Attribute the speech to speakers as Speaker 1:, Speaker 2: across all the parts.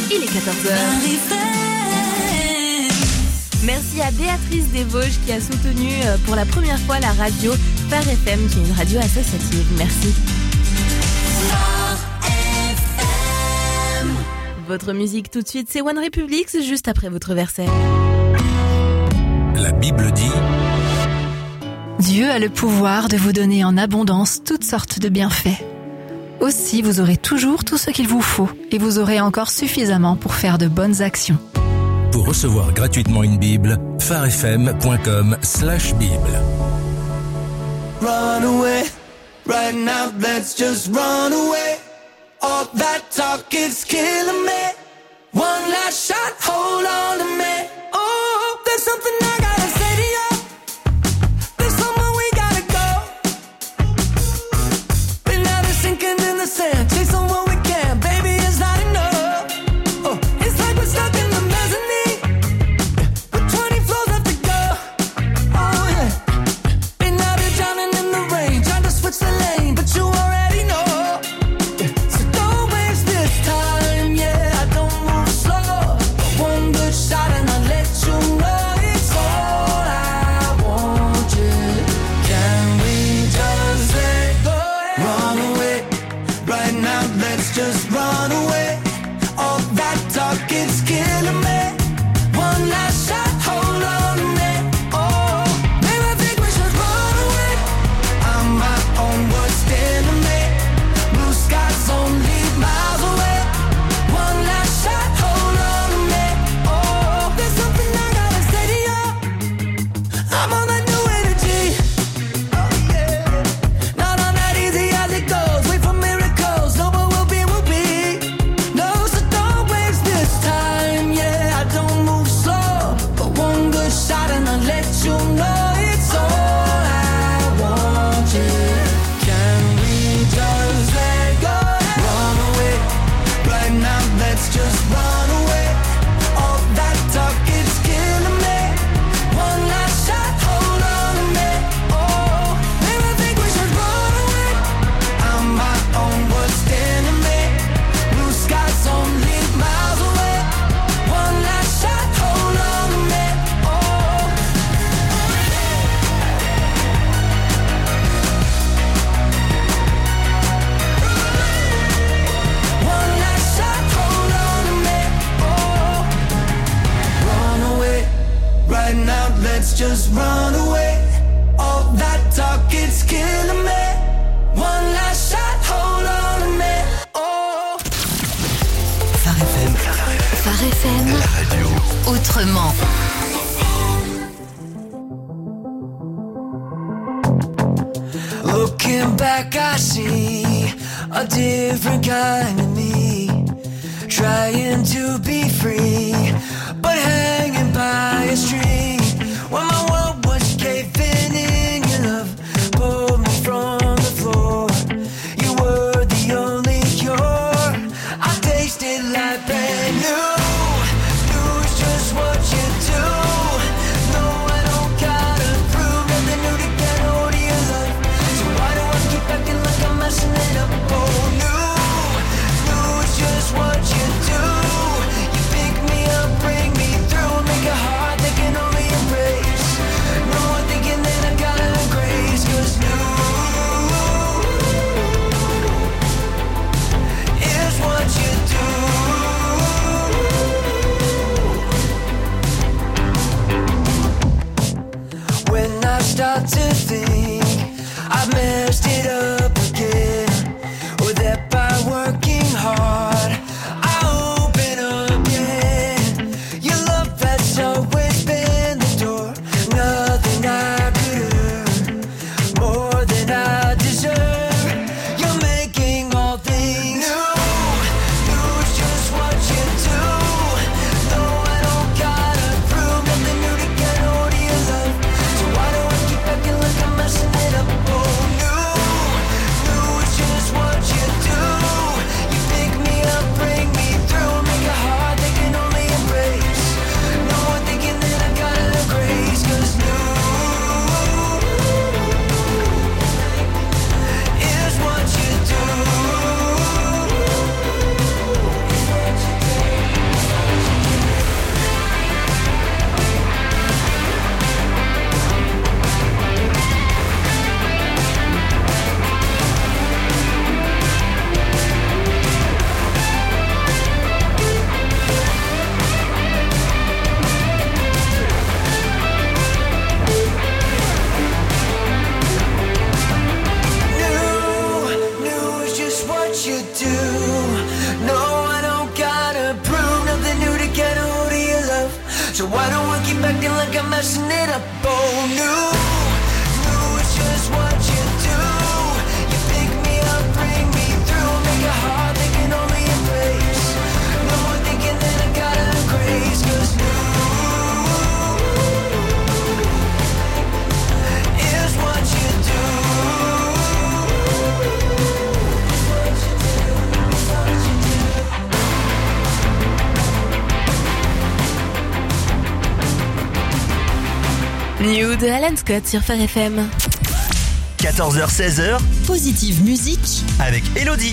Speaker 1: il est 14h. Merci à Béatrice des Vosges qui a soutenu pour la première fois la radio Phare FM, qui est une radio associative. Merci. Votre musique tout de suite, c'est One Republic, juste après votre verset.
Speaker 2: La Bible dit:
Speaker 3: Dieu a le pouvoir de vous donner en abondance toutes sortes de bienfaits. Aussi, vous aurez toujours tout ce qu'il vous faut et vous aurez encore suffisamment pour faire de bonnes actions.
Speaker 2: Pour recevoir gratuitement une Bible, pharefm.com/Bible.
Speaker 4: Run away, right now, let's just run away. All that talk is killing me. One last shot, hold on to me. Oh, there's something I gotta say to you. There's somewhere we gotta go. Been out there sinking in the sand, chasing what we can, baby, it's not enough. Oh, it's like we're stuck in the mezzanine, with 20 floors left to go. Oh yeah, been out there drowning in the rain, trying to switch the lane, but you already know. So don't waste this time, yeah, I don't move slow. One good shot and I'll let you know it's all I want you. Can we just let go? Run away, right now, let's just run away. All that talk, it's killing me. One last shot, hold on to me. Oh, maybe I think we should run away. I'm my own worst enemy. Blue skies only miles away. One last shot, hold on to me. Oh, there's something I gotta say to you. I'm on that new energy. Oh yeah, not on that easy as it goes. Wait for miracles, no, but we'll be. No, so don't waste this time. Yeah, I don't move slow, but one good shot and I'll let you know it's all I want you. Can we just let go? Run away, right now, let's just run away. All that talk, it's killing me. One last shot, hold on to me. Oh, maybe I think we should run away. I'm my own worst enemy. Blue skies only miles away. One last shot, hold on to me. Oh, one last shot, hold on to me. Oh, run away, right now, let's just run away. All that talk, it's killing me. One last shot, hold on to me. Oh.
Speaker 5: Phare FM.
Speaker 3: Phare FM,
Speaker 5: La radio.
Speaker 3: autrement.
Speaker 4: Looking back, I see a different kind of me, trying to be free, but hanging by a string. When my world was caving in, your love pulled me from the floor. You were the only cure. I tasted like brand new. Knew just what you do. No, I don't gotta prove nothing new to get hold of your love. So why do I keep acting like I'm messing it up? Oh, knew just what you do. You pick me up, bring me through, make a heart that can only embrace. No more thinking that I gotta grace, 'cause new is what you do.
Speaker 1: New de Alan Scott sur Phare FM.
Speaker 5: 14h-16h,
Speaker 6: Positive Musique
Speaker 5: avec Elodie.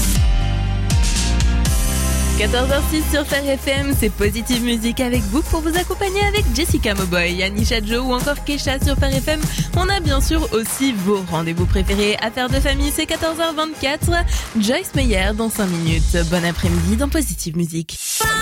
Speaker 1: 14h06 sur Phare FM, c'est Positive Musique avec vous pour vous accompagner avec Jessica Mauboy, Anisha Joe ou encore Kesha sur Phare FM. On a bien sûr aussi vos rendez-vous préférés. Affaires de famille, c'est 14h24. Joyce Meyer dans 5 minutes. Bon après-midi dans Positive Musique.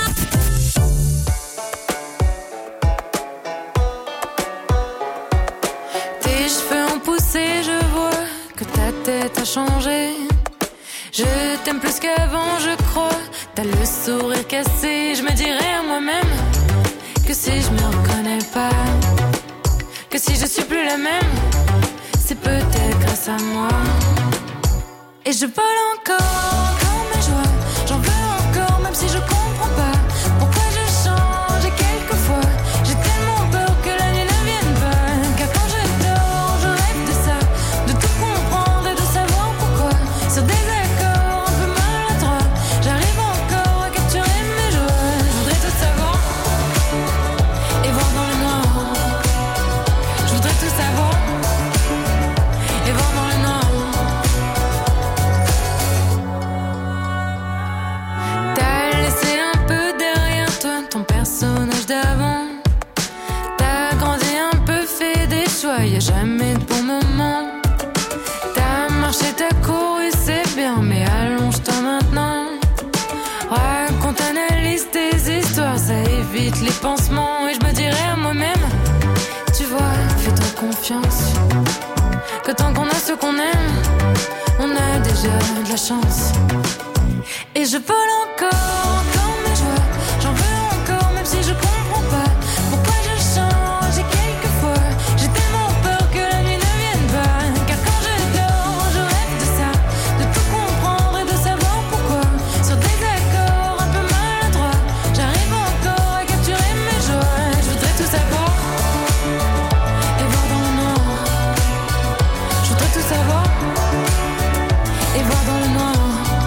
Speaker 7: Tes cheveux ont poussé, je vois que ta tête a changé. Je t'aime plus qu'avant, je crois. T'as le sourire cassé. Je me dirais à moi-même que si je me reconnais pas, que si je suis plus la même, c'est peut-être grâce à moi. Et je vole encore mes joies. J'en veux encore, même si je comprends pas pourquoi je change. Et quelquefois, j'ai tellement peur que la nuit ne vienne pas. Car quand je dors, je rêve de ça, de tout comprendre et de savoir pourquoi. Sur des accords un peu maladroits, j'arrive encore à capturer mes joies. Je voudrais tout savoir et voir dans le noir. Je voudrais tout savoir et voir dans le noir. T'as laissé un peu derrière toi ton personnage d'avant. T'as grandi un peu, fait des choix, y'a jamais de bon moment. T'as marché, t'as couru, c'est bien, mais allonge-toi maintenant. Raconte, analyse tes histoires, ça évite les pansements. Et je me dirais à moi-même, tu vois, fais-toi confiance, que tant qu'on a ce qu'on aime, on a déjà de la chance. Et je vole encore mes joies. J'en veux encore, même si je comprends pas pourquoi je change. Et quelquefois, j'ai tellement peur que la nuit ne vienne pas. Car quand je dors, je rêve de ça, de tout comprendre et de savoir pourquoi. Sur des accords un peu maladroits, j'arrive encore à capturer mes joies. Je voudrais tout savoir et voir dans le noir. Je voudrais tout savoir et voir dans le noir.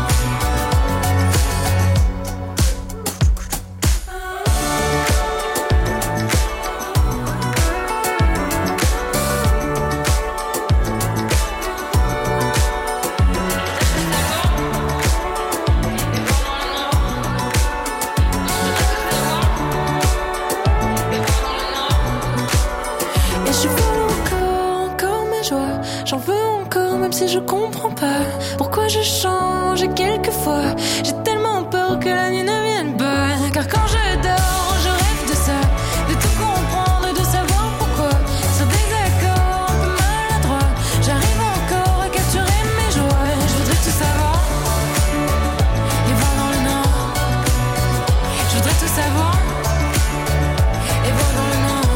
Speaker 7: Et je veux encore mes joies. J'en veux encore, même si je comprends pas pourquoi je change. Et quelquefois, j'ai tellement peur que la nuit ne vienne pas. Car quand je dors, je rêve de ça, de tout comprendre et de savoir pourquoi. Sur des accords un peu maladroits, j'arrive encore à capturer mes joies. Je voudrais tout savoir et voir dans le noir. Je voudrais tout savoir et voir dans le noir.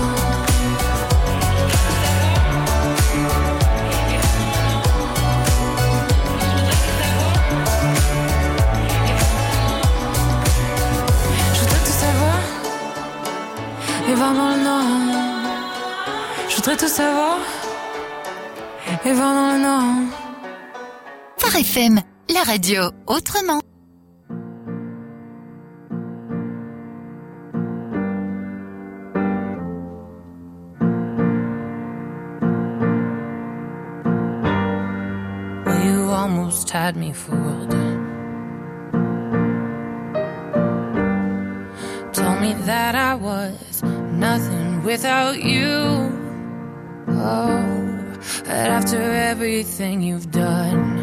Speaker 7: Je voudrais tout savoir et voir dans le noir. Je voudrais tout savoir et voir dans le noir.
Speaker 6: Phare FM, la radio autrement.
Speaker 7: Well, you almost had me fooled. Told me that I was nothing without you. Oh, but after everything you've done,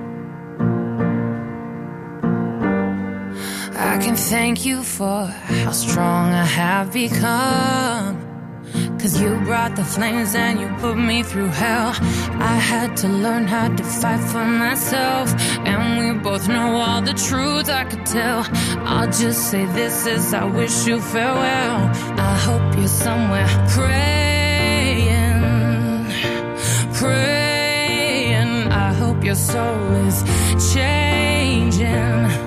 Speaker 7: I can thank you for how strong I have become. 'Cause you brought the flames and you put me through hell. I had to learn how to fight for myself, and we both know all the truth I could tell. I'll just say this as I wish you farewell. I hope you're somewhere praying, praying. I hope your soul is changing,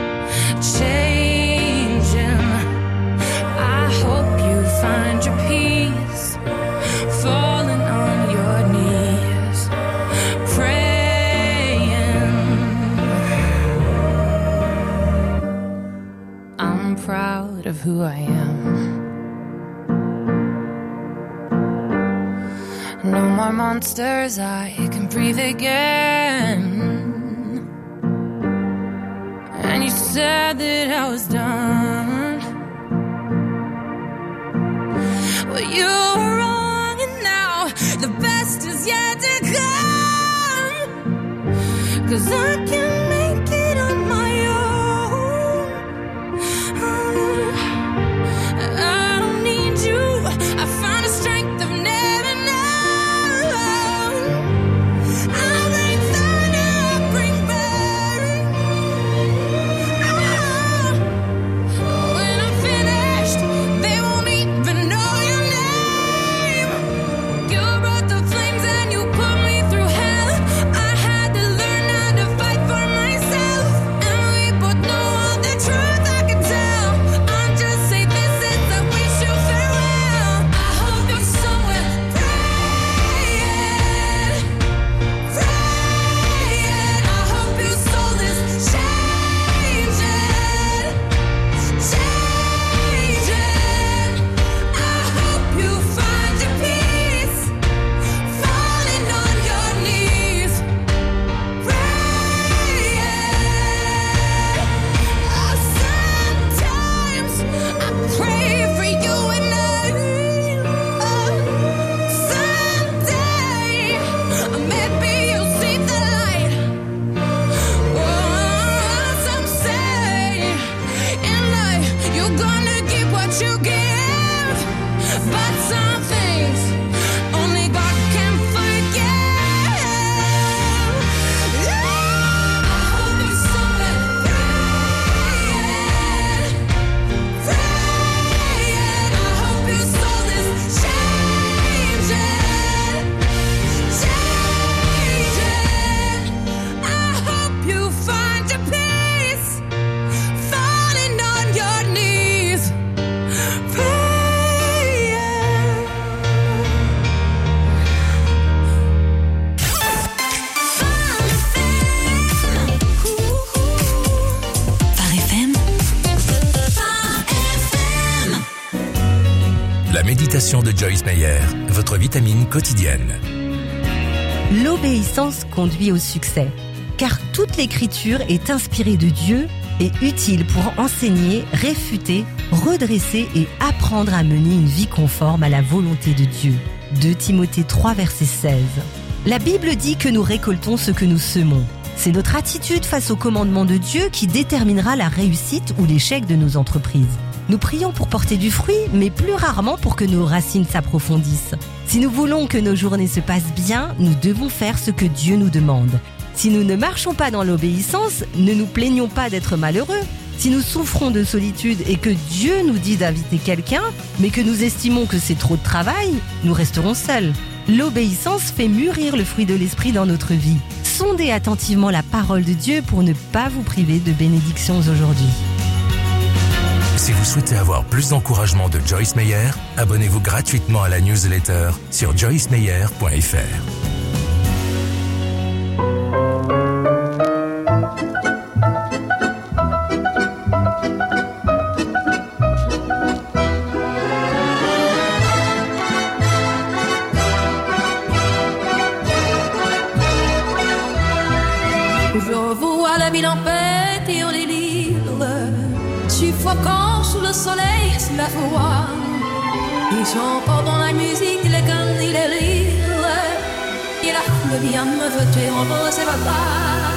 Speaker 7: changing. I hope you find your peace, falling on your knees, praying. I'm proud of who I am. No more monsters, I can breathe again. And you said that I was done. Well, you were wrong, and now the best is yet to come. 'Cause I can make it on my own. I don't need you. I found a strength I've never known. I'll bring thunder, I'll bring burning. When I'm finished, they won't even know your name. You brought the flames and you put me through hell. I had to learn how to fight for myself. And we both know all the truth I can tell. I'll just say this is I wish you farewell. I hope you're somewhere praying, praying. I hope your soul is changing, changing. I hope you find your peace, falling on your knees, praying. Sometimes I pray for you and someday maybe you'll see the light. Some say in life you're gonna get what you give, but some things only God can forgive. I hope you're somewhere praying, praying. I hope your soul is changing, changing. I hope you find your peace, falling on your knees, praying.
Speaker 6: Phare FM.
Speaker 2: La méditation de Joyce Meyer, votre vitamine quotidienne.
Speaker 8: L'obéissance conduit au succès, car toute l'écriture est inspirée de Dieu et utile pour enseigner, réfuter, redresser et apprendre à mener une vie conforme à la volonté de Dieu. 2 Timothée 3, verset 16. La Bible dit que nous récoltons ce que nous semons. C'est notre attitude face au commandement de Dieu qui déterminera la réussite ou l'échec de nos entreprises. Nous prions pour porter du fruit, mais plus rarement pour que nos racines s'approfondissent. Si nous voulons que nos journées se passent bien, nous devons faire ce que Dieu nous demande. Si nous ne marchons pas dans l'obéissance, ne nous plaignons pas d'être malheureux. Si nous souffrons de solitude et que Dieu nous dit d'inviter quelqu'un, mais que nous estimons que c'est trop de travail, nous resterons seuls. L'obéissance fait mûrir le fruit de l'esprit dans notre vie. Sondez attentivement la parole de Dieu pour ne pas vous priver de bénédictions aujourd'hui.
Speaker 2: Si vous souhaitez avoir plus d'encouragement de Joyce Meyer, abonnez-vous gratuitement à la newsletter sur joycemeyer.fr.
Speaker 9: Je vois la ville en fête et en délire, suffoquant sous le soleil, sous la foi. Ils chantent dans la musique, les cannes et les rires. Et la foule vient me jeter en beau, c'est pas grave.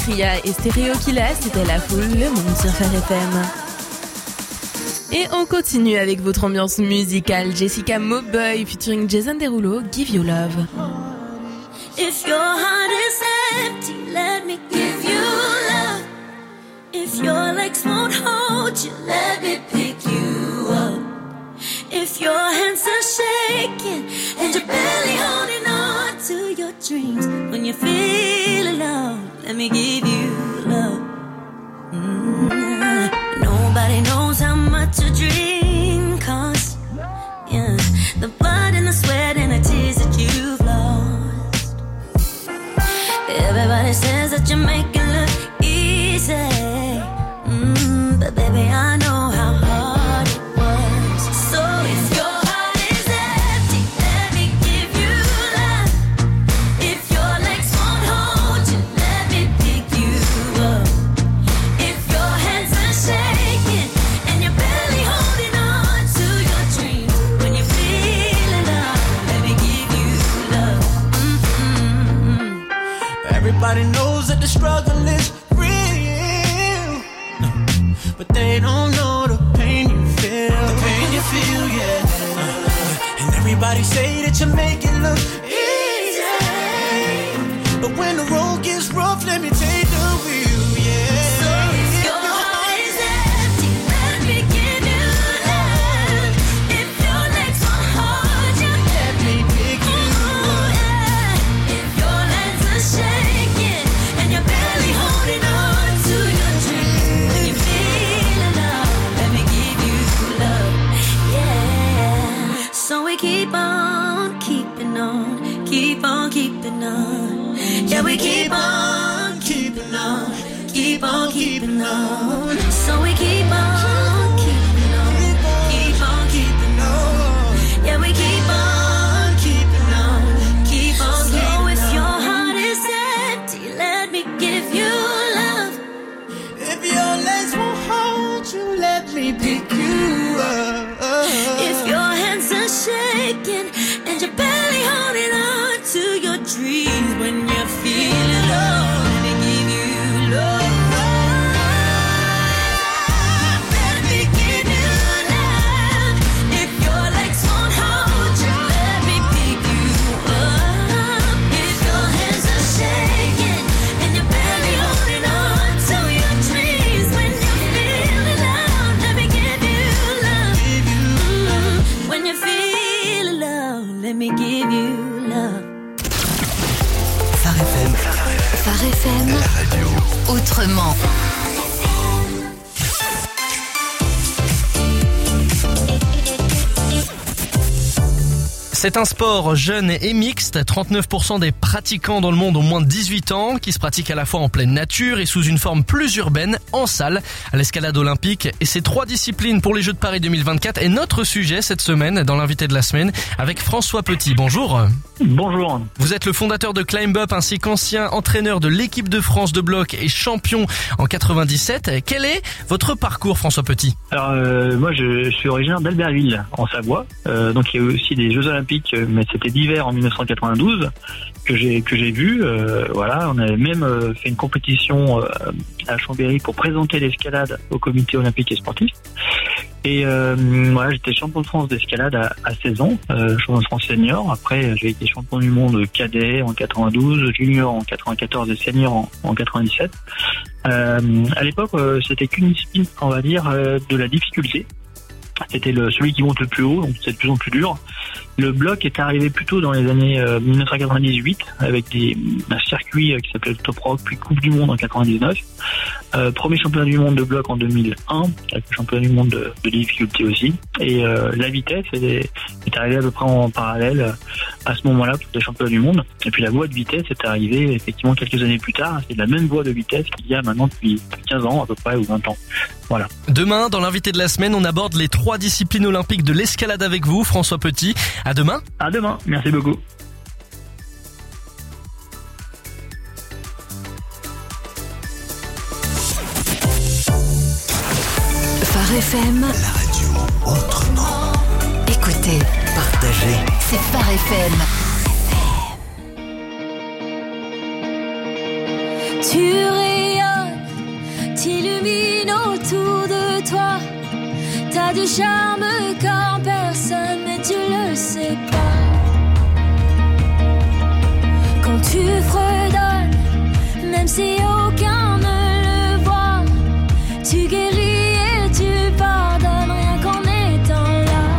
Speaker 1: Ria et Stéréo Killa, c'était La Foule, le monde sur Phare FM. Et on continue avec votre ambiance musicale. Jessica Mauboy featuring Jason Derulo, Give You Love.
Speaker 9: If your heart is empty, let me give you love. If your legs won't hold you, let me pick you up. If your hands are shaking and you're barely holding on to your dreams, when you feel alone, let me give you love. Nobody knows how much a dream costs. Yeah, the blood and the sweat and the tears that you've lost. Everybody says that you make it look easy, but baby, I know how hard it was. So if your heart is empty, let me give you love. If your legs won't hold you, let me pick you up. If your hands are shaking and you're barely holding on to your dreams, when you feel alone, let me give you love.
Speaker 4: Everybody knows that the struggle is real, but they don't know the pain you feel. The pain you feel, yeah. And everybody say that you make it look easy, but when the road gets rough, let me take the wheel, yeah.
Speaker 9: So if your heart is empty, let me give you love. If your legs won't hold you,
Speaker 4: Let me pick you up.
Speaker 9: if your hands are shaking and you're barely holding on to your dreams, when you feel alone, let me give you love, yeah. So we keep on keeping on, keep on keeping on, yeah, we keep on keeping on, keep on keeping on. So we keep on keeping on, keep on keeping on, yeah, we keep on keeping on, keep on. So if your heart is empty, let me give you love.
Speaker 4: If your legs won't hold you, let me pick you up.
Speaker 9: If your hands are shaking and you're barely holding on to your dreams, when you feel alone, let me give you love. Let me give you love. If your legs won't hold you, let me pick you up. If your hands are shaking and you're barely holding on to your dreams, when you feel alone, let me give you love. When you feel alone, let me give you love.
Speaker 5: Phare FM,
Speaker 6: Phare FM,
Speaker 5: la radio.
Speaker 6: autrement.
Speaker 10: C'est un sport jeune et mixte. 39% des pratiquants dans le monde ont moins de 18 ans, qui se pratiquent à la fois en pleine nature et sous une forme plus urbaine, en salle. L'escalade olympique et ses 3 disciplines pour les Jeux de Paris 2024 est notre sujet cette semaine dans l'invité de la semaine avec François Petit. Bonjour.
Speaker 11: Bonjour.
Speaker 10: Vous êtes le fondateur de Climb Up ainsi qu'ancien entraîneur de l'équipe de France de bloc et champion en 97. Quel est votre parcours, François Petit?
Speaker 11: Alors moi je suis originaire d'Albertville en Savoie, donc il y a eu aussi des Jeux Olympiques, mais c'était d'hiver en 1992 que j'ai vu. Voilà, on avait même fait une compétition à Chambéry pour présenter l'escalade au Comité olympique et sportif. Et voilà, j'étais champion de France d'escalade à 16 ans, champion de France senior. Après, j'ai été champion du monde cadet en 92, junior en 94 et senior en 97. À l'époque, c'était qu'une discipline, on va dire, de la difficulté. C'était celui qui monte le plus haut, donc c'est de plus en plus dur. Le bloc est arrivé plutôt dans les années 1998 avec un circuit qui s'appelait le Top Rock, puis Coupe du Monde en 99. Premier championnat du monde de bloc en 2001, avec le championnat du monde de difficulté aussi. Et la vitesse est arrivée à peu près en parallèle à ce moment-là pour les championnats du monde. Et puis la voie de vitesse est arrivée effectivement quelques années plus tard. C'est la même voie de vitesse qu'il y a maintenant depuis 15 ans à peu près, ou 20 ans. Voilà.
Speaker 10: Demain, dans l'invité de la semaine, on aborde les 3 disciplines olympiques de l'escalade avec vous, François Petit. À demain.
Speaker 11: À demain. Merci beaucoup.
Speaker 6: Phare FM,
Speaker 5: La radio autrement.
Speaker 6: écoutez,
Speaker 5: Partagez.
Speaker 6: c'est Phare FM.
Speaker 9: Tu charme comme personne, mais tu le sais pas. Quand tu fredonnes, même si aucun ne le voit, tu guéris et tu pardonnes rien qu'en étant là.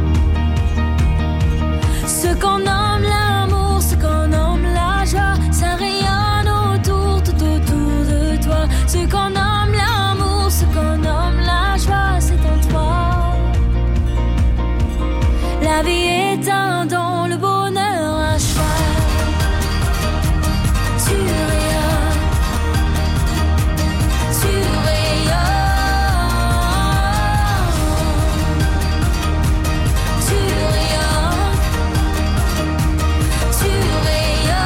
Speaker 9: Ce qu'on nomme l'amour, ce qu'on nomme la joie, ça rayonne autour, tout autour de toi. Ce qu'on nomme l'amour, ce qu'on nomme la joie, c'est en toi. La vie est un don, le bonheur un choix. Tu rayonnes, tu rayonnes, tu rayonnes, tu rayonnes.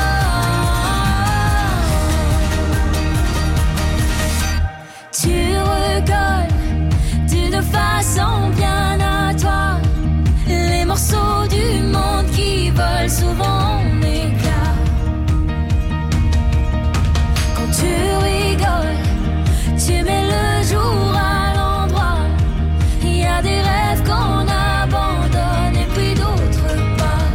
Speaker 9: Tu rigoles d'une façon bien à toi. Les morceaux du monde qui volent souvent en éclats. Quand tu rigoles, tu mets le jour à l'endroit. Il y a des rêves qu'on abandonne et puis d'autres pas.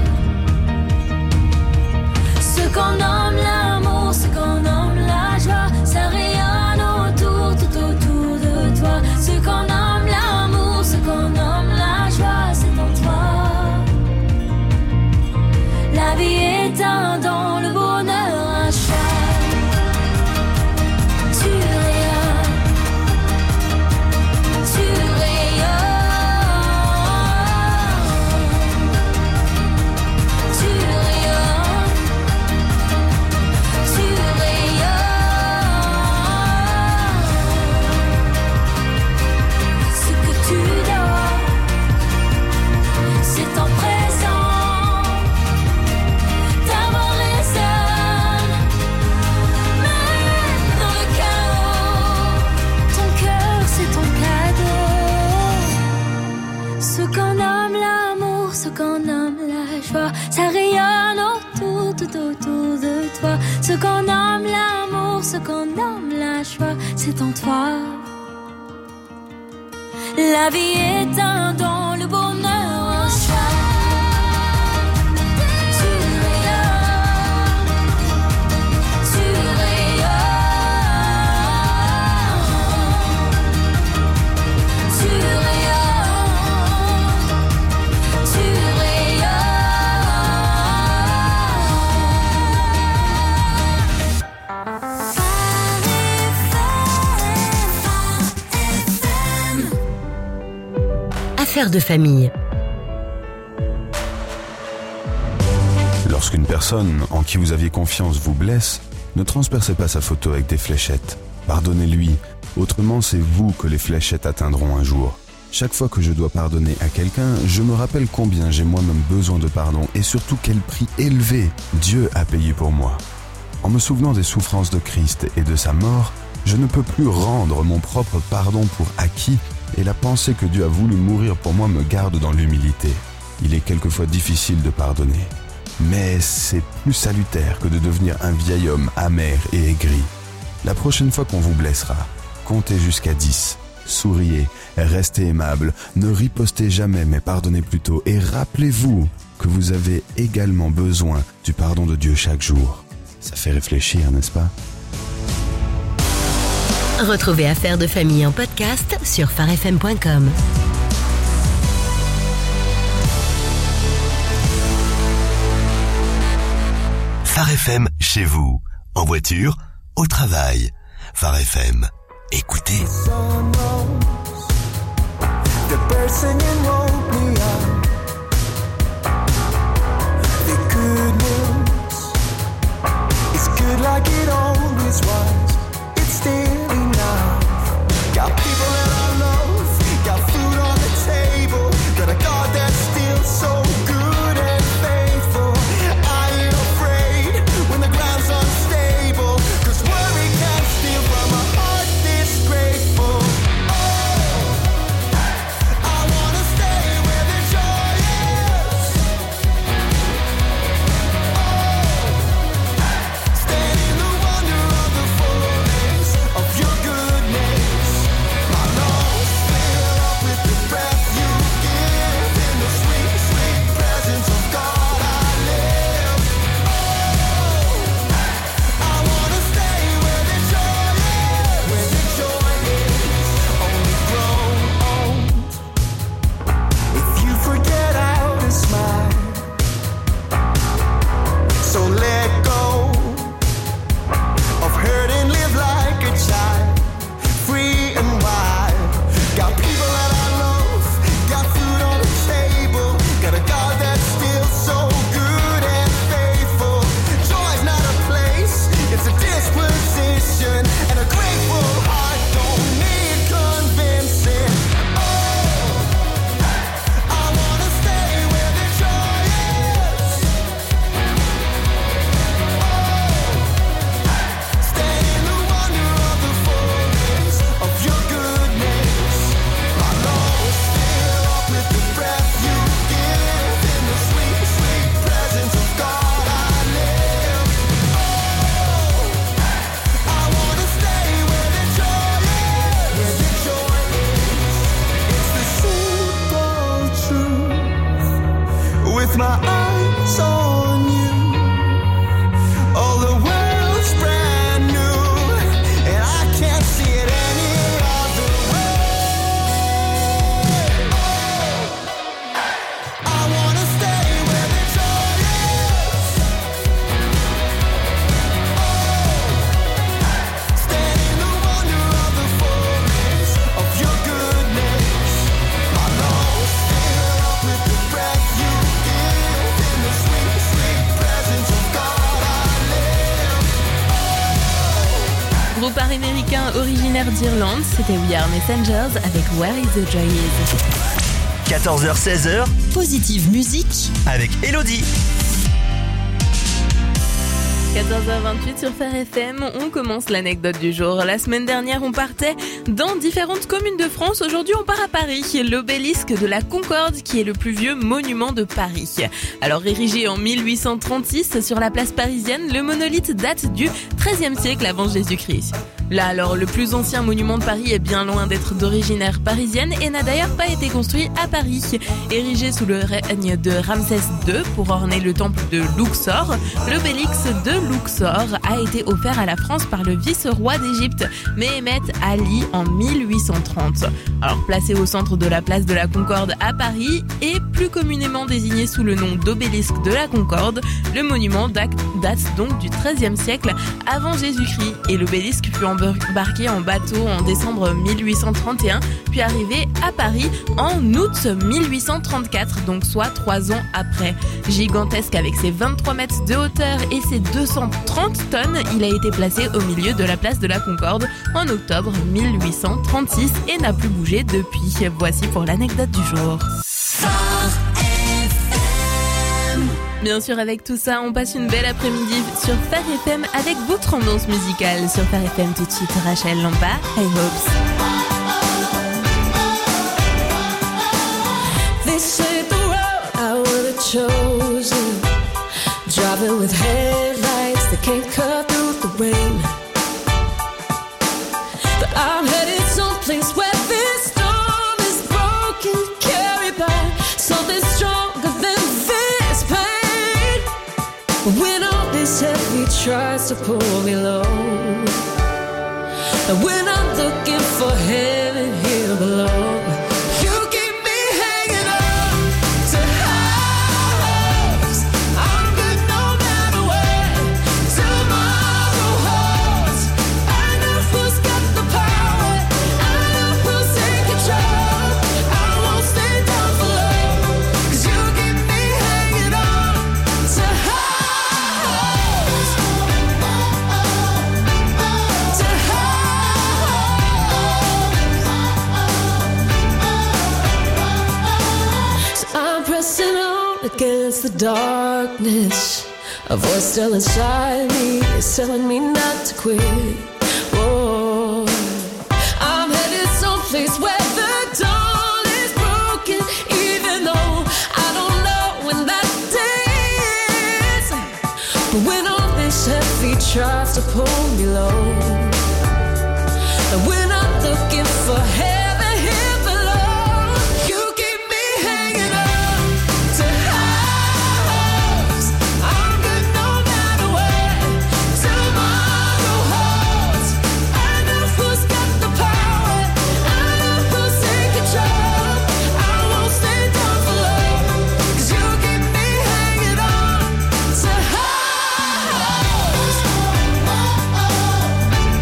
Speaker 9: Ce qu'on nomme l'amour, ce qu'on nomme la joie, ça rayonne autour, tout autour de toi. Ce qu'on nomme l'amour, ce qu'on nomme la joie, c'est en toi. La vie est un don, le bonheur un choix. Tu rayonnes, tu rayonnes, tu rayonnes, tu rayonnes. Ce que tu donnes, c'est en présent. D'avoir résonne, même dans le chaos. Ton cœur, c'est ton cadeau. Ce qu'on nomme l'amour, ce qu'on nomme la joie, ça rayonne autour, tout autour de toi. Ce qu'on nomme l'amour, ce qu'on nomme la joie, c'est en toi. La vie est un don, le bonheur un choix. Tu rayonnes, tu rayonnes, tu rayonnes, tu rayonnes.
Speaker 8: Affaires de famille.
Speaker 12: Lorsqu'une personne en qui vous aviez confiance vous blesse, ne transpercez pas sa photo avec des fléchettes. Pardonnez-lui, autrement c'est vous que les fléchettes atteindront un jour. Chaque fois que je dois pardonner à quelqu'un, je me rappelle combien j'ai moi-même besoin de pardon et surtout quel prix élevé Dieu a payé pour moi. En me souvenant des souffrances de Christ et de sa mort, je ne peux plus rendre mon propre pardon pour acquis et la pensée que Dieu a voulu mourir pour moi me garde dans l'humilité. Il est quelquefois difficile de pardonner, mais c'est plus salutaire que de devenir un vieil homme amer et aigri. La prochaine fois qu'on vous blessera, comptez jusqu'à 10, souriez, restez aimable, ne ripostez jamais mais pardonnez plutôt et rappelez-vous que vous avez également besoin du pardon de Dieu chaque jour. Ça fait réfléchir, n'est-ce pas ?
Speaker 8: Retrouvez Affaires de famille en podcast sur farfm.com.
Speaker 5: Phare FM chez vous, en voiture, au travail. Phare FM, écoutez.
Speaker 4: Like it always was, it's still enough. Got people that I love, got food on the table, got a God that's still so good and faithful. I ain't afraid when the ground's unstable, 'cause worry can't steal from a heart this grateful. Oh, I wanna stay my eyes on you. Oh, the world's brand new, and I can't see it any other way. I wanna stay where the joy is. Stand in the wonder of the fullness of your goodness. My lungs fill up with the breath you give. In the sweet, sweet presence of God I live.
Speaker 1: Groupe américain originaire d'Irlande, c'était We Are Messengers avec Where Is the Joy Is.
Speaker 13: 14h-16h,
Speaker 6: Positive Musique
Speaker 13: avec Elodie.
Speaker 1: 14h28 sur Phare FM, on commence l'anecdote du jour. La semaine dernière, on partait dans différentes communes de France. Aujourd'hui, on part à Paris, l'obélisque de la Concorde, qui est le plus vieux monument de Paris. Alors, érigé en 1836 sur la place parisienne, le monolithe date du XIIIe siècle avant Jésus-Christ. Là, alors, le plus ancien monument de Paris est bien loin d'être d'origine parisienne et n'a d'ailleurs pas été construit à Paris. Érigé sous le règne de Ramsès II pour orner le temple de Luxor, l'obélisque de Luxor a été offert à la France par le vice-roi d'Égypte, Méhémet Ali, en 1830. Alors, placé au centre de la place de la Concorde à Paris et plus communément désigné sous le nom d'obélisque de la Concorde, le monument date donc du XIIIe siècle avant Jésus-Christ et l'obélisque fut embarqué en bateau en décembre 1831, puis arrivé à Paris en août 1834, donc soit 3 ans après. Gigantesque avec ses 23 mètres de hauteur et ses 230 tonnes, il a été placé au milieu de la place de la Concorde en octobre 1836 et n'a plus bougé depuis. Voici pour l'anecdote du jour. Bien sûr, avec tout ça, on passe une belle après-midi sur Phare FM avec votre ambiance musicale. Sur Phare FM, tout de suite, Rachel Lamba, High Hopes.
Speaker 9: This ain't the road I would've chosen. Driving with headlights that can't cut through the rain. But I'm headed someplace where this storm is broken, carried by something stronger than this pain. When all this heavy tries to pull me low, and when I'm looking for heaven here below, you keep me hanging on to highs. I'm good no matter what tomorrow holds. I know who's got the power, I know who's in control. I won't stay down for long, 'cause you keep me hanging on to highs. To highs. So I'm pressing on against the darkness. A voice still inside me is telling me not to quit. Whoa. I'm headed someplace where the dawn is broken, even though I don't know when that day is. But when all this heavy tries to pull me low, and when I'm looking for heaven here below, you keep me hanging on to highs. I'm good no matter what tomorrow holds. I know who's got the power, I know who's in control. I won't stay down for long, 'cause you keep me hanging on to highs. To highs.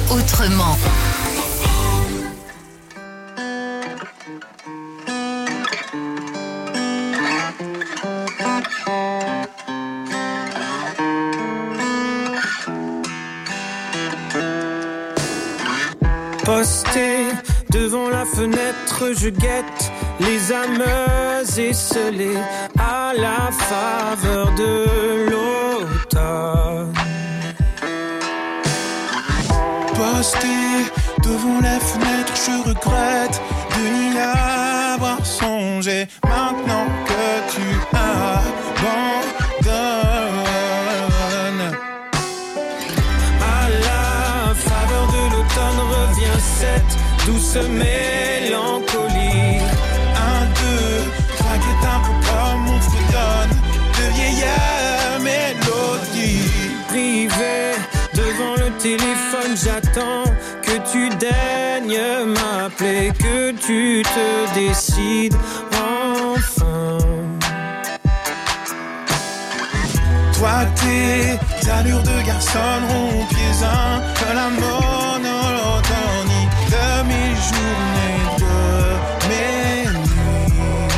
Speaker 6: autrement.
Speaker 13: Posté devant la fenêtre, je guette les âmes esselées à la faveur de l'automne.
Speaker 14: Posté devant la fenêtre, je regrette de n'y avoir songé. Maintenant que tu abandonnes,
Speaker 13: à la faveur de l'automne revient cette douce mélancolie.
Speaker 14: 1, 2, 3, qui est un peu comme on fredonne de vieilles mélodies.
Speaker 13: Privé devant le téléphone, j'attends que tu daignes m'appeler, que tu te décides enfin.
Speaker 14: Toi, tes allures de garçon rompiez que la monotonie de mes journées, de mes nuits.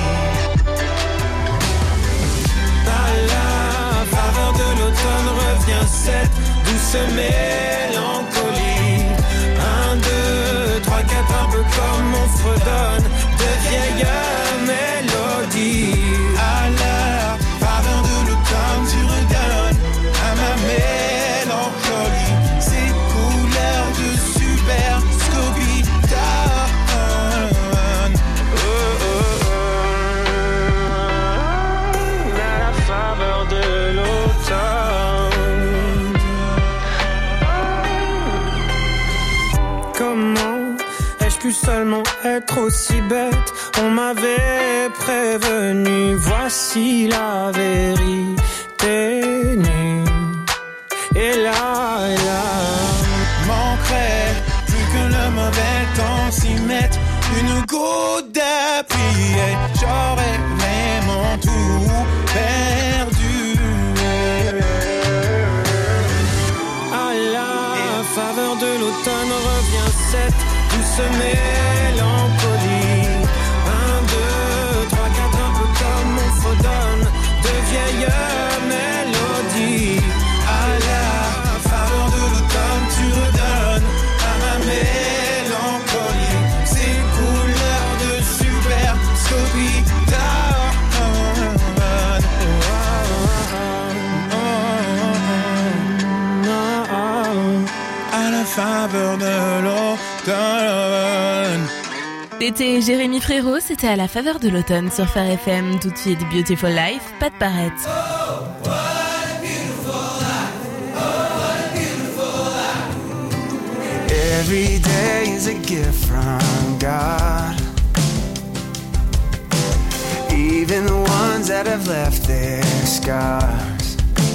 Speaker 13: À la faveur de l'automne revient cette douce mélancolie. 1, 2, 3, 4, un peu comme on fredonne de vieilles mélodies.
Speaker 14: À la faveur de l'automne, tu redonnes à ma mélancolie ces couleurs de super Scooby-Doo.
Speaker 13: À la faveur de l'automne. Comment ai-je pu seulement être aussi bête? On m'avait prévenu, voici la vérité nue. Et là,
Speaker 14: manquerait plus que le mauvais temps s'y mette une goutte de pluie et j'aurais vraiment tout perdu.
Speaker 13: à la faveur de l'automne revient cette douce mélancolie. 1, 2, 3, 4, un peu comme on fredonne de vieilles mélodies.
Speaker 14: À la faveur de l'automne, tu redonnes à ma mélancolie ces couleurs de super Scooby-Doo. À la faveur de l'automne.
Speaker 1: C'était Jérémy Frérot, c'était à la faveur de l'automne sur Phare FM. Tout de suite, Beautiful Life, Pat Barrett.
Speaker 15: Every day is a gift from God. Even the ones that have left their scars.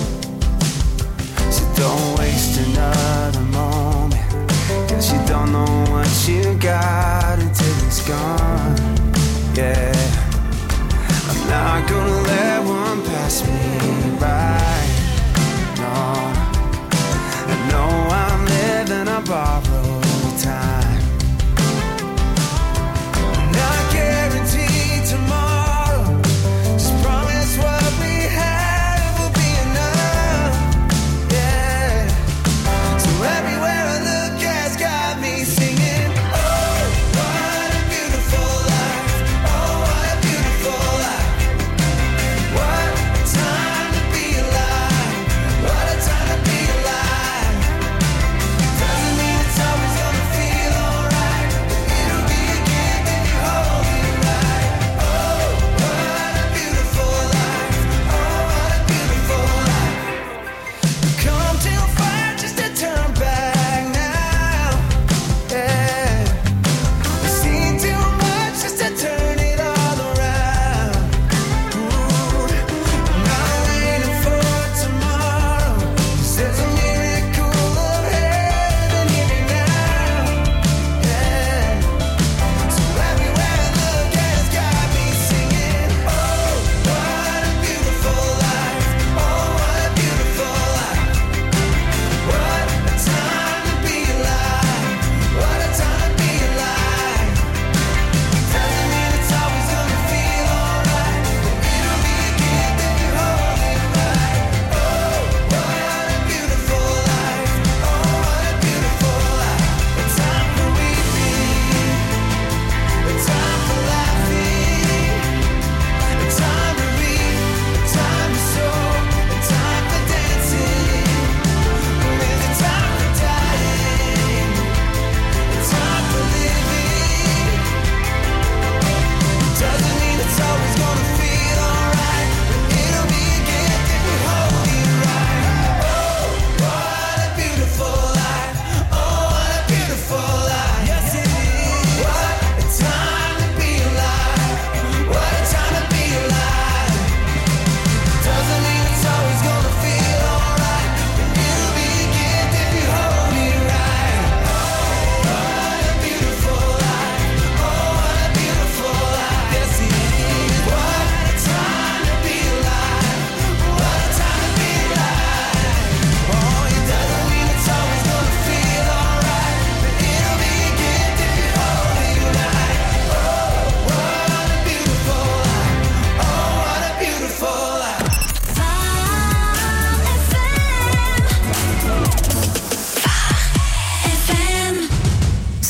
Speaker 15: So don't waste another moment, 'cause you don't know what you got until it's gone. Yeah, I'm not gonna let one pass me by. No, I know I'm living a borrowed time. Not guaranteed tomorrow, just promise what we have will be enough. Yeah, so everywhere I look has got me singing. Oh, what a beautiful life. Oh, what a beautiful life. What time to be alive.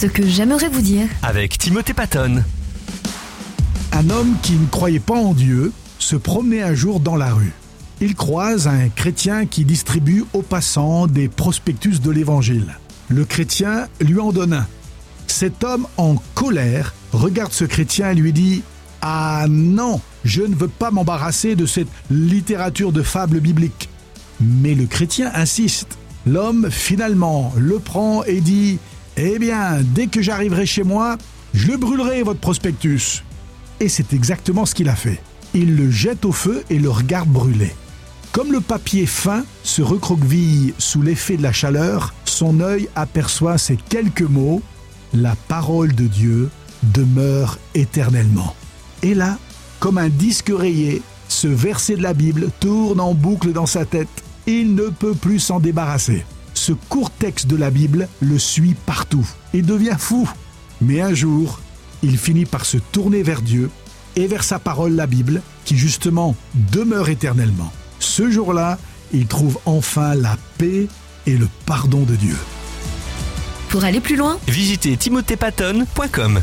Speaker 16: Ce que j'aimerais vous dire.
Speaker 17: Avec Timothée Patton.
Speaker 18: Un homme qui ne croyait pas en Dieu se promenait un jour dans la rue. Il croise un chrétien qui distribue aux passants des prospectus de l'évangile. Le chrétien lui en donne un. Cet homme, en colère, regarde ce chrétien et lui dit « Ah non, je ne veux pas m'embarrasser de cette littérature de fables bibliques. » Mais le chrétien insiste. L'homme, finalement, le prend et dit « Eh bien, dès que j'arriverai chez moi, je le brûlerai, votre prospectus. » Et c'est exactement ce qu'il a fait. Il le jette au feu et le regarde brûler. Comme le papier fin se recroqueville sous l'effet de la chaleur, son œil aperçoit ces quelques mots « La parole de Dieu demeure éternellement ». Et là, comme un disque rayé, ce verset de la Bible tourne en boucle dans sa tête. Il ne peut plus s'en débarrasser. Ce court texte de la Bible le suit partout. Il devient fou. Mais un jour, il finit par se tourner vers Dieu et vers sa parole, la Bible, qui justement demeure éternellement. Ce jour-là, il trouve enfin la paix et le pardon de Dieu.
Speaker 16: Pour aller plus loin,
Speaker 17: visitez timothépatton.com.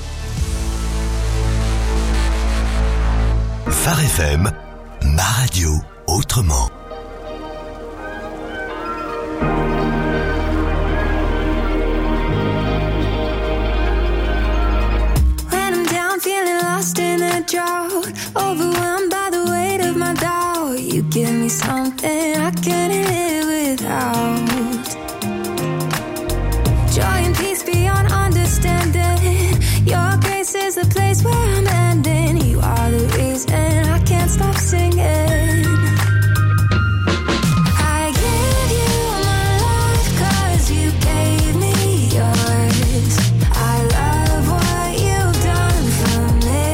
Speaker 5: Phare FM, ma radio autrement.
Speaker 9: When I'm down, feeling lost in a drought, overwhelmed by the weight of my doubt, you give me something I can't live without. Joy and peace beyond understanding. Your grace is the place where I'm ending. You are the reason I can't stop singing. I give you my life 'cause you gave me yours. I love what you've done for me.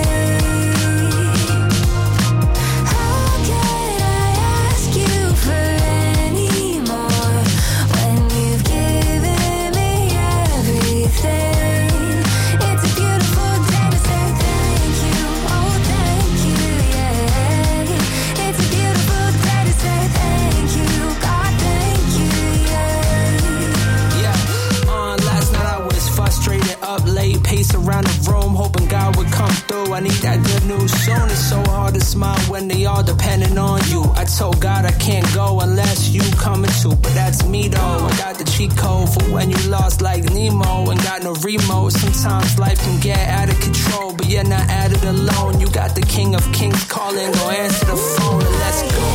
Speaker 9: How can I ask you for any more when you've given me everything? It's a beautiful day to say thank you, oh thank you, yeah. It's a beautiful day to say thank you, God thank you, yeah.
Speaker 13: Yeah, last night I was frustrated, up late, pace around the room, hoping God would come through. I need that good news soon. It's so hard to smile when they all depending on you. I told God I can't go unless you coming too, but that's me though. I got the cheat code for when you lost like Nemo and got no remote. Sometimes life can get out of control, but you're not at it alone. You got the King of Kings calling, go answer the phone and let's go.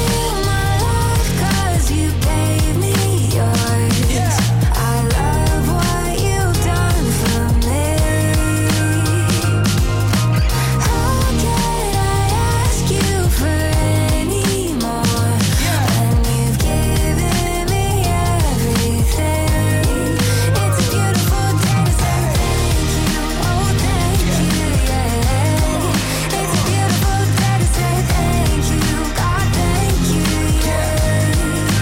Speaker 9: Cause you gave me yours. I love what you've done for me. How can I ask you for any more when you've given me everything? It's a beautiful day to say thank you, oh thank you, yeah. It's a beautiful day to say thank you, God thank you, yeah.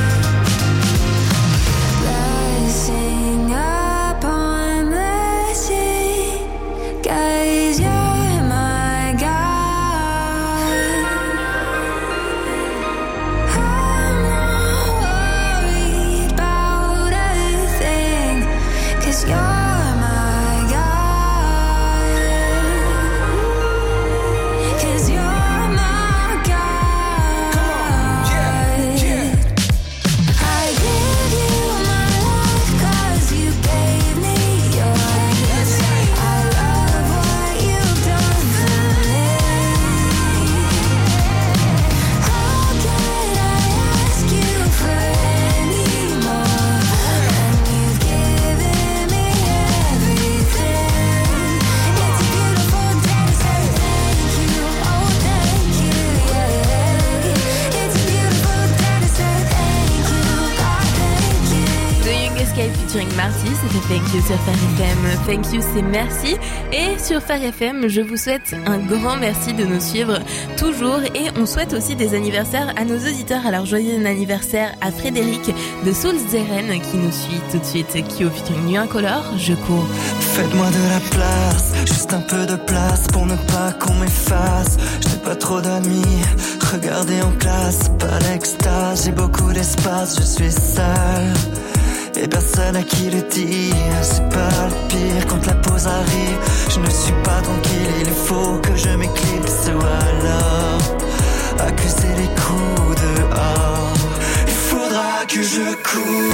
Speaker 9: Blessing upon blessing, 'cause you're my God. I'm not worried about a thing, 'cause you're my God. 'Cause you're my God. I give you my life 'cause you gave me yours. I love what you've done for me. How can I ask you for any more when you've given me everything? It's a beautiful day to say thank you, oh thank you, yeah. It's a beautiful day to say thank you, God thank you.
Speaker 1: The Young Escape featuring Marcy, c'était Thank You sur Phare FM. Thank You, c'est merci. Et sur Phare FM, je vous souhaite un grand merci de nous suivre toujours. Et on souhaite aussi des anniversaires à nos auditeurs. Alors, joyeux anniversaire à Frédéric de Soulzeren qui nous suit tout de suite, qui au featuring Nuit Incolore, Je cours.
Speaker 19: Faites-moi de la place, juste un peu de place pour ne pas qu'on m'efface. Je n'ai pas trop d'amis, regardez en classe, pas l'extase. J'ai beaucoup d'espace, je suis seul et personne à qui le dire. C'est pas le pire quand la pause arrive. Je ne suis pas tranquille, il faut que je m'éclipse ou alors accuser les coups dehors. Il faudra que je cours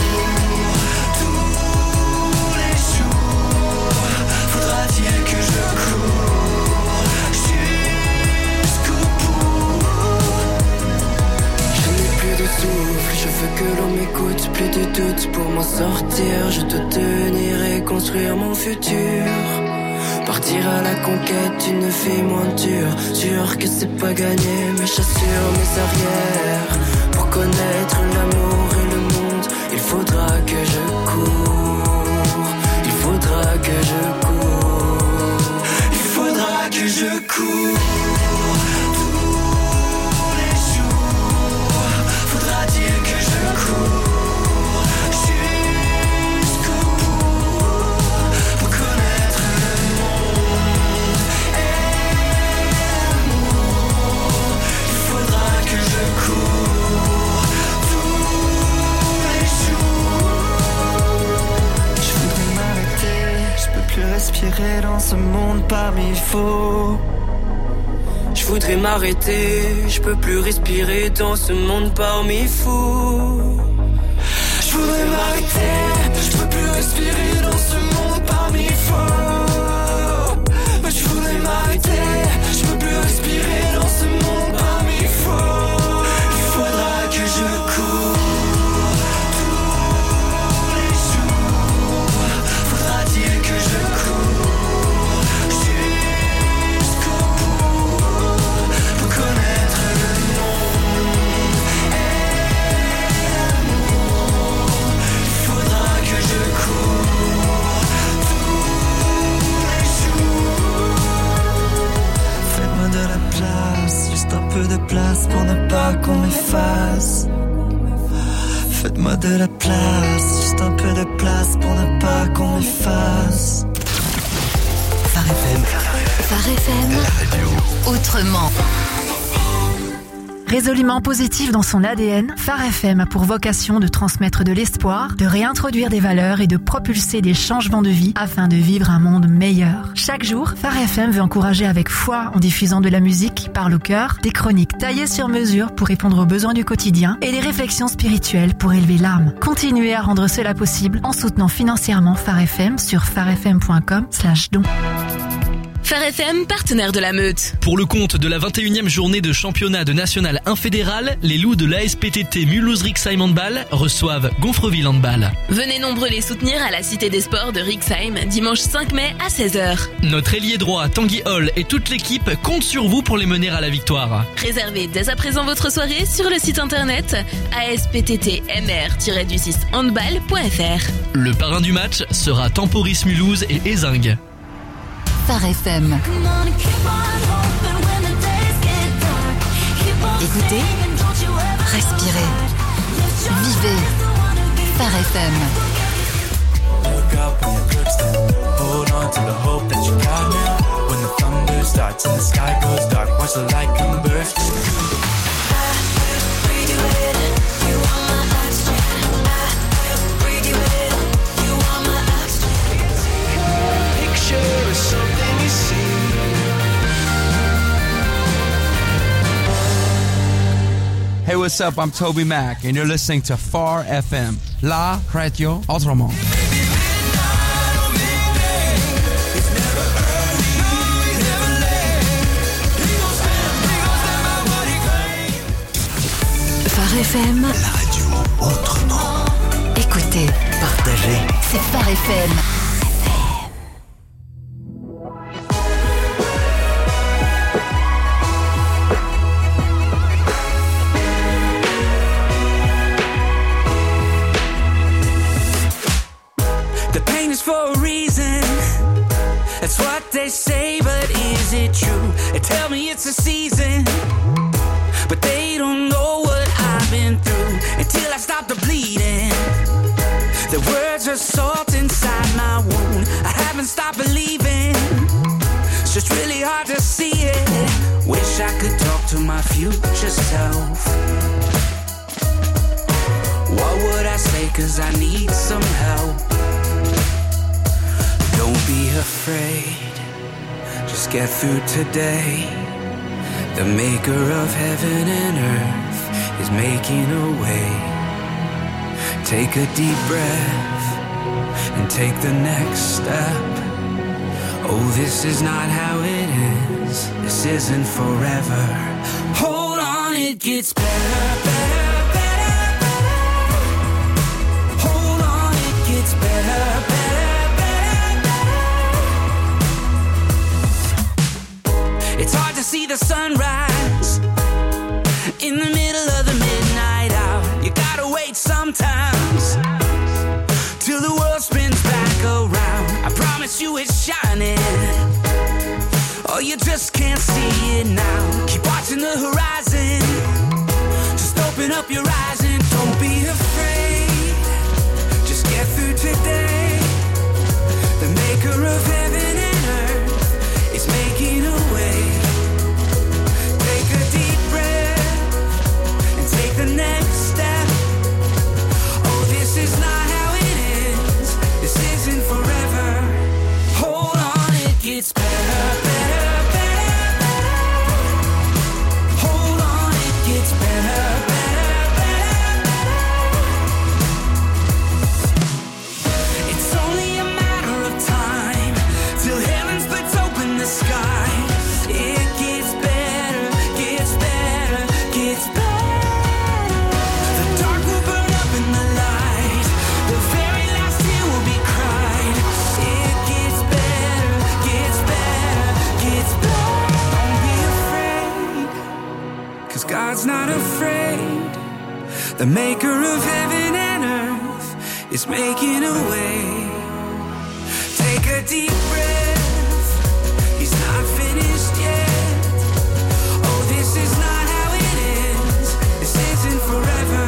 Speaker 19: tous les jours. Faudra-t-il que je cours jusqu'au bout. Je n'ai plus de souffle, je veux que l'on m'écoute. Plus de doute pour m'en sortir. Je dois tenir et construire mon futur. Partir à la conquête d'une vie moins dure. Sûr que c'est pas gagné, mes chassures, mes arrières. Pour connaître l'amour et le monde, il faudra que je cours. Il faudra que je cours. Il faudra que je cours tous les jours. Faudra-t-il que je cours jusqu'au bout pour connaître le monde et l'amour. Il faudra que je cours tous les jours. Je voudrais m'arrêter, je peux plus respirer dans ce monde parmi faux. Je voudrais m'arrêter, je peux plus respirer dans ce monde parmi fous. Je voudrais m'arrêter, je peux plus respirer dans ce monde parmi faux. Je voudrais m'arrêter, je peux plus respirer dans ce monde parmi faux. Il faudra que je cours tous les jours. Faudra-t-il que je cours jusqu'au bout pour connaître le monde et l'amour. Il faudra que je cours tous les jours. Faites-moi de la place, juste un peu de place pour ne pas qu'on m'efface. Faites-moi de la place, juste un peu de place pour ne pas qu'on m'efface.
Speaker 6: Phare FM. Phare FM. Autrement.
Speaker 3: Résolument positif dans son ADN, Phare FM a pour vocation de transmettre de l'espoir, de réintroduire des valeurs et de propulser des changements de vie afin de vivre un monde meilleur. Chaque jour, Phare FM veut encourager avec foi en diffusant de la musique qui parle au cœur, des chroniques taillées sur mesure pour répondre aux besoins du quotidien et des réflexions spirituelles pour élever l'âme. Continuez à rendre cela possible en soutenant financièrement Phare FM sur pharefm.com/don.
Speaker 1: Phare FM, partenaire de la Meute.
Speaker 10: Pour le compte de la 21e journée de championnat de national 1 fédéral, les loups de l'ASPTT Mulhouse-Rixheim Handball reçoivent Gonfreville Handball.
Speaker 1: Venez nombreux les soutenir à la Cité des Sports de Rixheim, dimanche 5 mai à 16h.
Speaker 10: Notre ailier droit, Tanguy Hall, et toute l'équipe comptent sur vous pour les mener à la victoire.
Speaker 1: Réservez dès à présent votre soirée sur le site internet aspttmr-handball.fr.
Speaker 10: Le parrain du match sera Temporis Mulhouse et Ézingue.
Speaker 6: Phare FM. Écoutez, respirez, vivez. Phare FM.
Speaker 20: Look up when your grips down. Hold on to the hope that you got now. When the thunder starts and the sky goes dark, watch the light come burst.
Speaker 4: Something you see.
Speaker 21: Hey, what's up? I'm Toby Mac, and you're listening to Phare FM, La Radio Autrement.
Speaker 6: Phare FM.
Speaker 5: La radio autrement.
Speaker 6: Écoutez,
Speaker 5: Partagez.
Speaker 6: c'est Phare FM.
Speaker 13: The pain is for a reason. That's what they say, but is it true? They tell me it's a season, but they don't know what I've been through until I stop the bleeding. The words are salt inside my wound. I haven't stopped believing. It's just really hard to see it. Wish I could talk to my future self. What would I say? 'Cause I need some help. Don't be afraid, just get through today. The maker of heaven and earth is making a way. Take a deep breath and take the next step. Oh, this is not how it is. This isn't forever. Hold on, it gets better, better, better, better. Hold on, it gets better, better, better, better. It's hard to see the sunrise in the middle of the midnight hour. You gotta wait sometimes till the world spins back around. I promise you it's shining, oh, you just can't see it now. Keep watching the horizon, just open up your eyes and don't be afraid. Just get through today. The maker of heaven and earth is making a way. Take a deep breath and take the next step. Oh, this is not how it is. This isn't forever. Hold on, it gets better, better, better, better. Hold on, it gets better, better, better, better. It's only a matter of time till heaven splits open the sky. It gets better, gets better, gets better. The dark will burn up in the light. The very last tear will be cried. It gets better, gets better, gets better. Don't be afraid, 'cause God's not afraid. The maker of heaven and earth is making a way. Take a deep breath, he's not finished yet. Oh, this is not how it is. This isn't forever.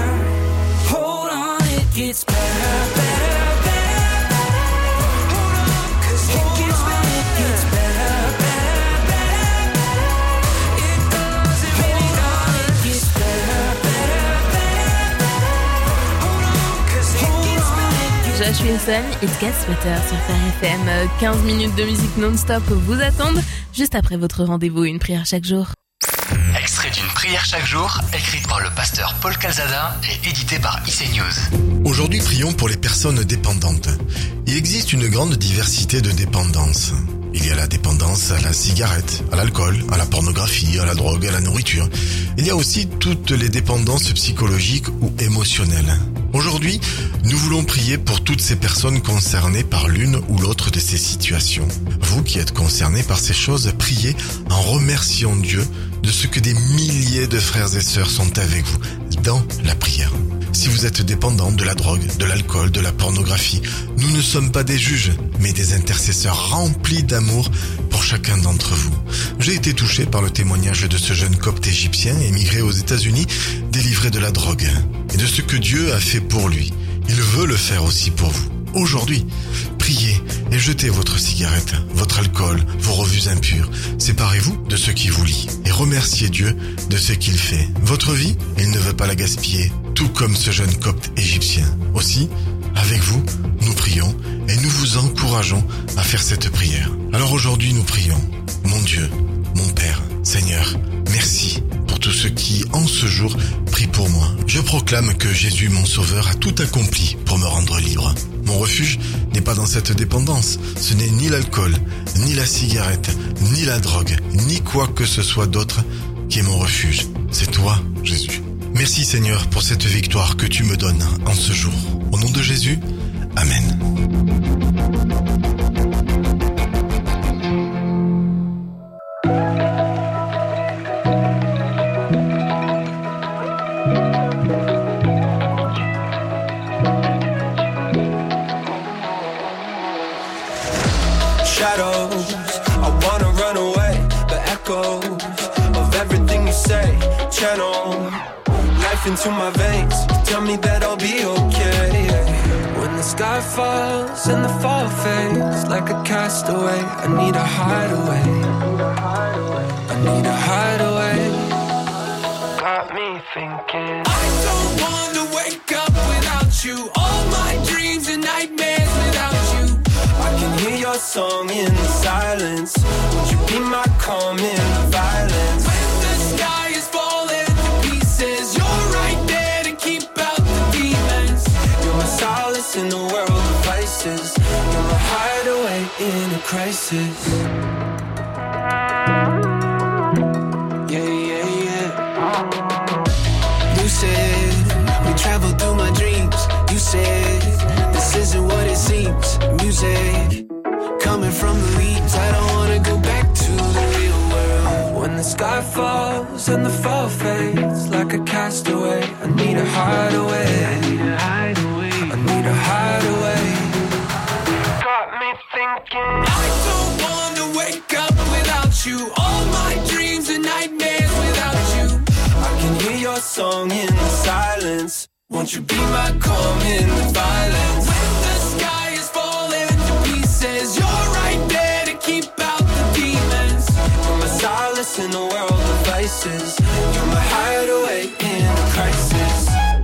Speaker 13: Hold on, it gets better, better, better, better. Hold on, 'cause it gets better, it gets better, better, better, better. It does, it really does. It gets better, better, better, better. Hold on, 'cause it gets better.
Speaker 1: Josh Wilson, It Gets Better sur FM. 15 minutes de musique non-stop vous attendent. Juste après votre rendez-vous, une prière chaque jour.
Speaker 7: Extrait d'une prière chaque jour, écrite par le pasteur Paul Calzada et édité par IC News.
Speaker 22: Aujourd'hui, prions pour les personnes dépendantes. Il existe une grande diversité de dépendances. Il y a la dépendance à la cigarette, à l'alcool, à la pornographie, à la drogue, à la nourriture. Il y a aussi toutes les dépendances psychologiques ou émotionnelles. Aujourd'hui, nous voulons prier pour toutes ces personnes concernées par l'une ou l'autre de ces situations. Vous qui êtes concernés par ces choses, priez en remerciant Dieu de ce que des milliers de frères et sœurs sont avec vous dans la prière. Si vous êtes dépendant de la drogue, de l'alcool, de la pornographie, nous ne sommes pas des juges, mais des intercesseurs remplis d'amour pour chacun d'entre vous. J'ai été touché par le témoignage de ce jeune copte égyptien émigré aux États-Unis, délivré de la drogue, et de ce que Dieu a fait pour lui. Il veut le faire aussi pour vous. Aujourd'hui, priez et jetez votre cigarette, votre alcool, vos revues impures. Séparez-vous de ce qui vous lie et remerciez Dieu de ce qu'il fait. Votre vie, il ne veut pas la gaspiller, tout comme ce jeune copte égyptien. Aussi, avec vous, nous prions et nous vous encourageons à faire cette prière. Alors aujourd'hui, nous prions. Mon Dieu, mon Père, Seigneur, merci pour tous ceux qui, en ce jour, prient pour moi. Je proclame que Jésus, mon Sauveur, a tout accompli pour me rendre libre. Mon refuge n'est pas dans cette dépendance. Ce n'est ni l'alcool, ni la cigarette, ni la drogue, ni quoi que ce soit d'autre qui est mon refuge. C'est toi, Jésus. Merci Seigneur pour cette victoire que tu me donnes en ce jour. Au nom de Jésus, Amen.
Speaker 19: Shadows, I wanna run away. The echoes of everything you say. Channel life into my veins. Tell me that I'll be okay. When the sky falls and the fall fades like a castaway, I need a hideaway. I need a hideaway. got me thinking. I don't wanna wake up without you. All my dreams and nightmares without you. I can hear your song in the silence. Would you be my calm in the violence? When the sky is falling to pieces, you're right there to keep out the demons. You're my solace in the world of vices. You're my hideaway in a crisis. You said we traveled through my dreams. You said this isn't what it seems. Music coming from the leaves. I don't wanna go back to the real world. When the sky falls and the fall fades like a castaway, I need a hideaway. I need a hideaway. I need a hideaway. Got me thinking. I don't wanna wake up without you. All my dreams and nightmares without you. I can hear your song in the silence. Won't you be my calm in the violence? When the sky is falling to pieces, you're right there to keep out the demons. You're my solace in the world of vices. You're my hideaway in a crisis.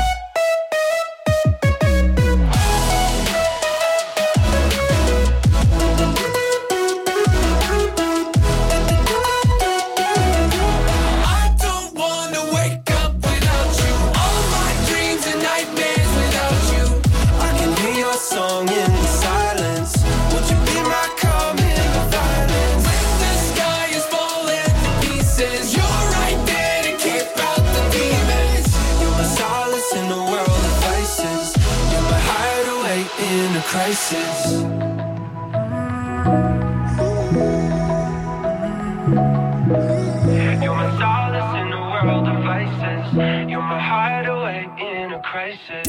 Speaker 19: Song in the silence. Would you be my calm in the violence? When the sky is falling to pieces, you're right there to keep out the demons. You're my solace in the world of vices. You're my hideaway in a crisis. You're my solace in the world of vices. You're my hideaway in a crisis.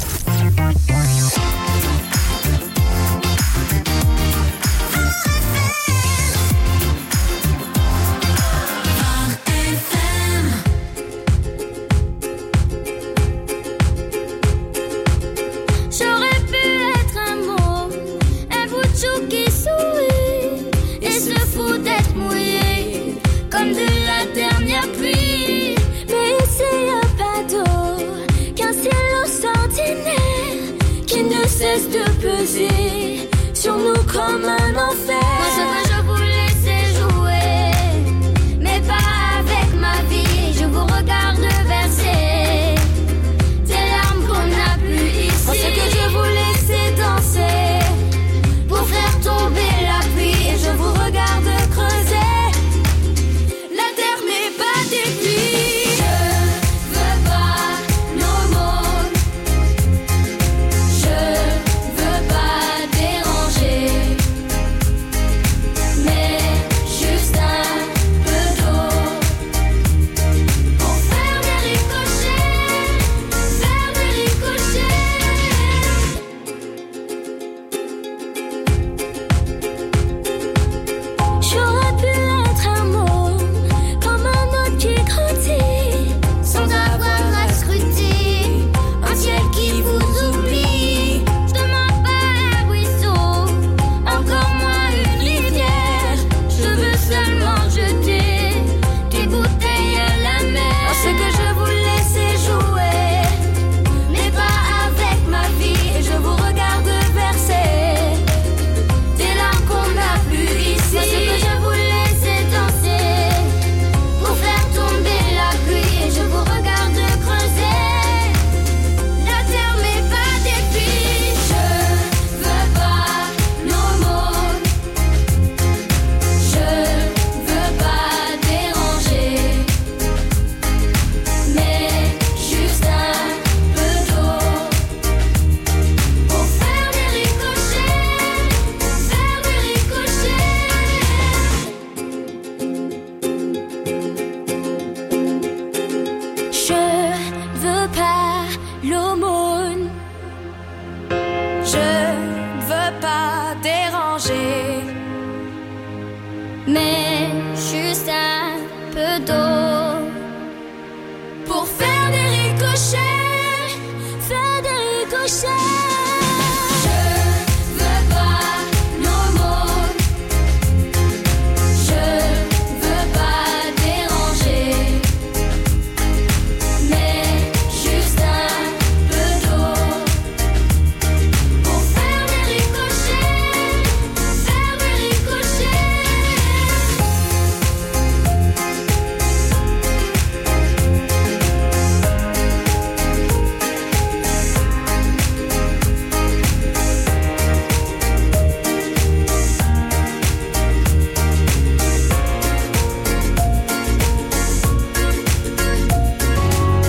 Speaker 2: J'aurais pu être un mot, un bout de chou qui sourit et se fout d'être mouillé comme de la dernière pluie. Mais c'est un bateau qu'un ciel ordinaire qui ne cesse de peser sur nous comme un enfer. Moi ce que je voulais c'est jouer, mais pas avec ma vie. Je vous regarde verser des larmes qu'on n'a plus ici. Moi ce que je voulais c'est danser pour faire tomber la pluie. Et je vous regarde creuser la terre mais pas des pluies. Je veux pas l'aumône, je veux pas déranger, mais juste un peu d'eau pour faire des ricochets, faire des ricochets. J'aurais pu être un mot comme un autre qui grandit sans avoir à scruter un ciel qui vous oublie. Je demande pas un ruisseau, encore moins une rivière. Je veux seulement jeter des bouteilles à la mer. Moi ce que je voulais c'est jouer, mais pas avec ma vie. Et je vous regarde verser des larmes qu'on n'a plus ici. Moi ce que je voulais c'est danser pour faire tomber la pluie. Et je vous regarde creuser la terre mais pas des pluies. Je veux pas l'aumône, je veux pas déranger, mais juste un peu d'eau pour faire des ricochets, faire des ricochets. Je veux pas l'aumône, je veux pas déranger, mais juste un peu d'eau pour faire des ricochets, faire des ricochets.